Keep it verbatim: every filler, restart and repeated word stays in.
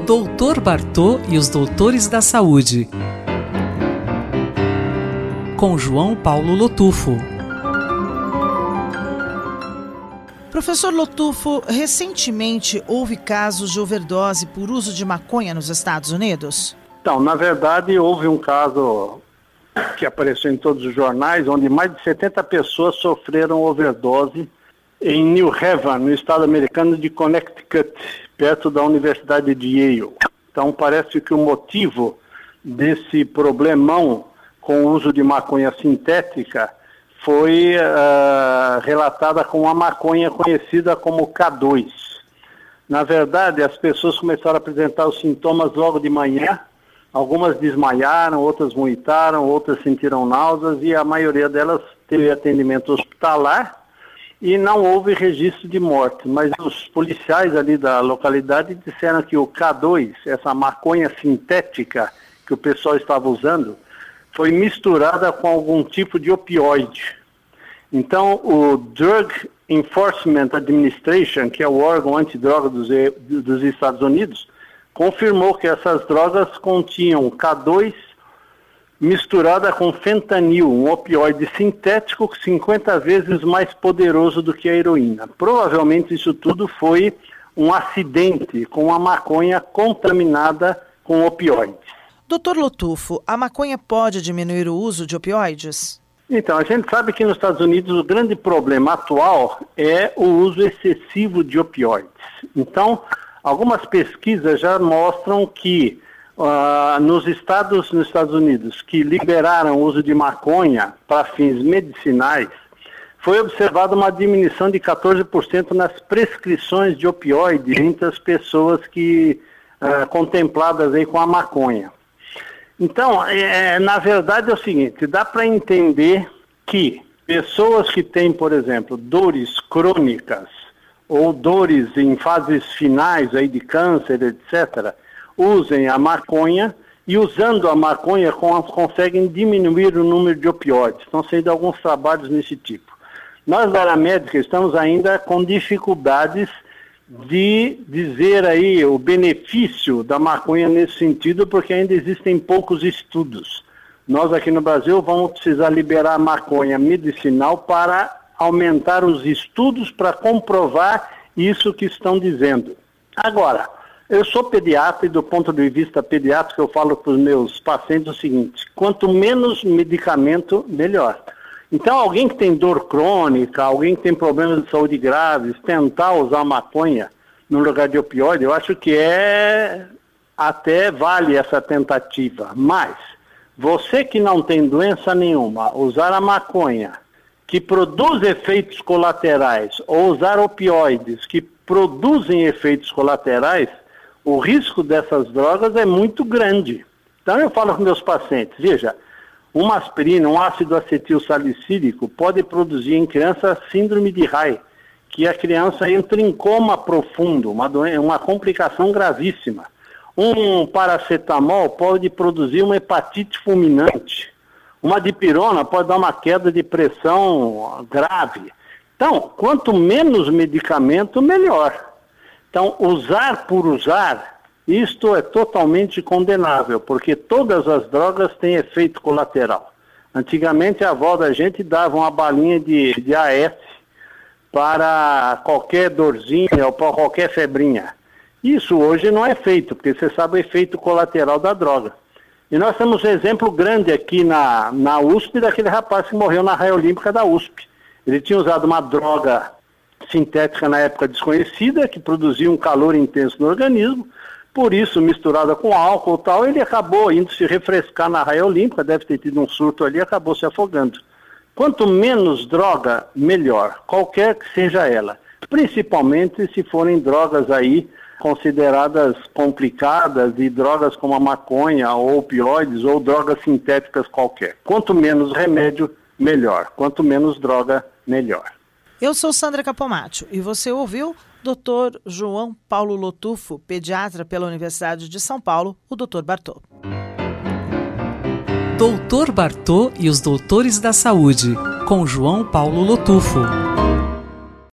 doutor Bartô e os Doutores da Saúde, com João Paulo Lotufo. Professor Lotufo, recentemente houve casos de overdose por uso de maconha nos Estados Unidos? Então, na verdade, houve um caso que apareceu em todos os jornais, onde mais de setenta pessoas sofreram overdose em New Haven, no estado americano de Connecticut, perto da Universidade de Yale. Então, parece que o motivo desse problemão com o uso de maconha sintética foi uh, relatada com uma maconha conhecida como K dois. Na verdade, as pessoas começaram a apresentar os sintomas logo de manhã, algumas desmaiaram, outras vomitaram, outras sentiram náuseas e a maioria delas teve atendimento hospitalar e não houve registro de morte. Mas os policiais ali da localidade disseram que o K dois, essa maconha sintética que o pessoal estava usando, foi misturada com algum tipo de opioide. Então, o Drug Enforcement Administration, que é o órgão antidroga dos, dos Estados Unidos, confirmou que essas drogas continham K dois misturada com fentanil, um opioide sintético cinquenta vezes mais poderoso do que a heroína. Provavelmente isso tudo foi um acidente com a maconha contaminada com opioides. doutor Lotufo, a maconha pode diminuir o uso de opioides? Então, a gente sabe que nos Estados Unidos o grande problema atual é o uso excessivo de opioides. Então, algumas pesquisas já mostram que uh, nos estados nos Estados Unidos que liberaram o uso de maconha para fins medicinais, foi observada uma diminuição de catorze por cento nas prescrições de opioides entre as pessoas que uh, contempladas aí com a maconha. Então, é, na verdade é o seguinte, dá para entender que pessoas que têm, por exemplo, dores crônicas ou dores em fases finais aí de câncer, etcétera, usem a maconha e usando a maconha conseguem diminuir o número de opioides. Estão sendo alguns trabalhos nesse tipo. Nós da área médica estamos ainda com dificuldades de dizer aí o benefício da maconha nesse sentido, porque ainda existem poucos estudos. Nós aqui no Brasil vamos precisar liberar a maconha medicinal para aumentar os estudos para comprovar isso que estão dizendo. Agora, eu sou pediatra e do ponto de vista pediátrico eu falo para os meus pacientes o seguinte, quanto menos medicamento, melhor. Então, alguém que tem dor crônica, alguém que tem problemas de saúde graves, tentar usar maconha no lugar de opioide, eu acho que é até vale essa tentativa. Mas, você que não tem doença nenhuma, usar a maconha, que produz efeitos colaterais, ou usar opioides, que produzem efeitos colaterais, o risco dessas drogas é muito grande. Então, eu falo com meus pacientes, veja, uma aspirina, um ácido acetil salicílico pode produzir em criança síndrome de Reye, que a criança entra em coma profundo, uma, doença, uma complicação gravíssima. Um paracetamol pode produzir uma hepatite fulminante. Uma dipirona pode dar uma queda de pressão grave. Então, quanto menos medicamento, melhor. Então, usar por usar, isto é totalmente condenável, porque todas as drogas têm efeito colateral. Antigamente a avó da gente dava uma balinha de, de A S para qualquer dorzinha ou para qualquer febrinha. Isso hoje não é feito, porque você sabe o efeito colateral da droga. E nós temos um exemplo grande aqui na, na U S P daquele rapaz que morreu na raia olímpica da U S P. Ele tinha usado uma droga sintética na época desconhecida, que produzia um calor intenso no organismo. Por isso, misturada com álcool e tal, ele acabou indo se refrescar na raia olímpica, deve ter tido um surto ali e acabou se afogando. Quanto menos droga, melhor, qualquer que seja ela. Principalmente se forem drogas aí consideradas complicadas e drogas como a maconha ou opioides ou drogas sintéticas qualquer. Quanto menos remédio, melhor. Quanto menos droga, melhor. Eu sou Sandra Capomatto e você ouviu doutor João Paulo Lotufo, pediatra pela Universidade de São Paulo, o doutor Bartô. doutor Bartô e os Doutores da Saúde, com João Paulo Lotufo.